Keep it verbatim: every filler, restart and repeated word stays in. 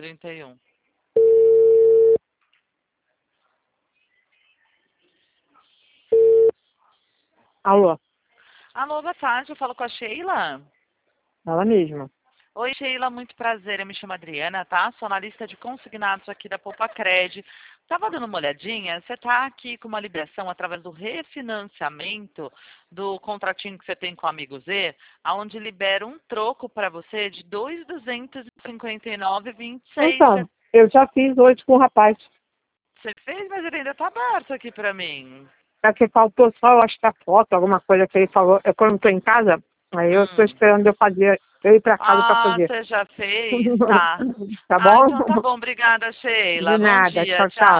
trinta e um. Alô? Alô, boa tarde, eu falo com a Sheila. Ela mesma. Oi, Sheila, muito prazer, eu me chamo Adriana, tá? Sou analista de consignados aqui da Poupa-Cred. Tava dando uma olhadinha, você tá aqui com uma liberação através do refinanciamento do contratinho que você tem com o Amigo Z, onde libera um troco para você de dois mil duzentos e cinquenta e nove reais e vinte e seis Então, centavos. eu já fiz hoje com o rapaz. Você fez, mas ele ainda tá aberto aqui para mim. É que faltou só, eu acho que a foto, alguma coisa que ele falou. Eu quando estou em casa, aí eu estou Hum. esperando eu fazer, eu ir para casa para Ah, fazer. você já fez? Tá. Tá Ah, bom? então tá bom. Obrigada, Sheila. De Bom nada. dia. Tchau, Tchau. tchau.